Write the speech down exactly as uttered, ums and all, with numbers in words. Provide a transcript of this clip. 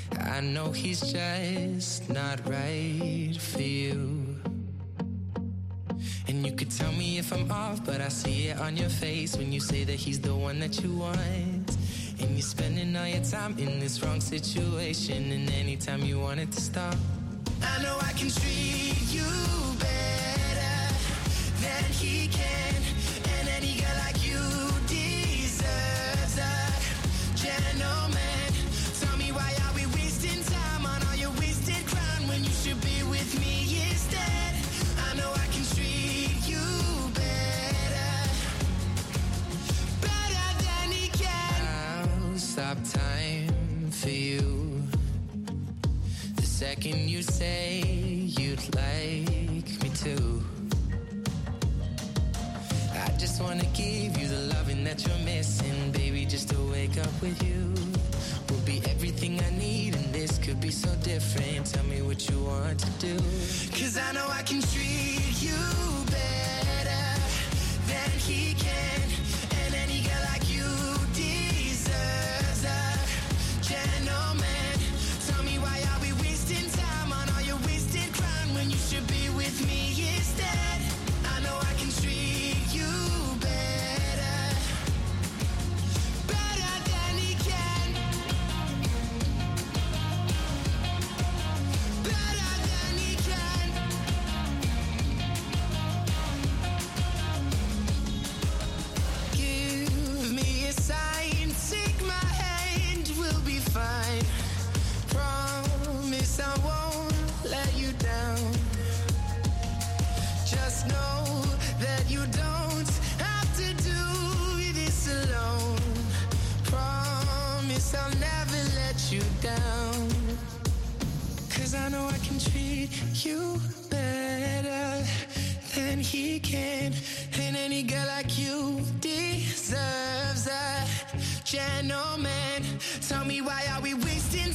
I know he's just not right for you. And you could tell me if I'm off, but I see it on your face when you say that he's the one that you want. And you're spending all your time in this wrong situation, and anytime you want it to stop, I know I can treat you better than he can. And any girl like you deserves a gentleman. Tell me, why are we wasting time on all your wasted crown when you should be with me instead? I know I can treat you better, better than he can. I'll stop time for you the second you say you'd like me to. I just wanna give you the loving that you're missing, baby, just to wake up with you will be everything I need, and this could be so different. Tell me what you want to do, 'cause I know I can treat you better than he can. And any girl like you deserves a gentleman. Tell me, why are we wasting time on all your wasted crown when you should be with me instead? I know I can treat you better, better than he can, better than he can. Give me a sign, take my hand, we'll be fine. Promise I won't let you down. Just know that you don't have to do this alone. Promise I'll never let you down, 'cause I know I can treat you better than he can. And any girl like you deserves a gentleman. Tell me, why are we wasting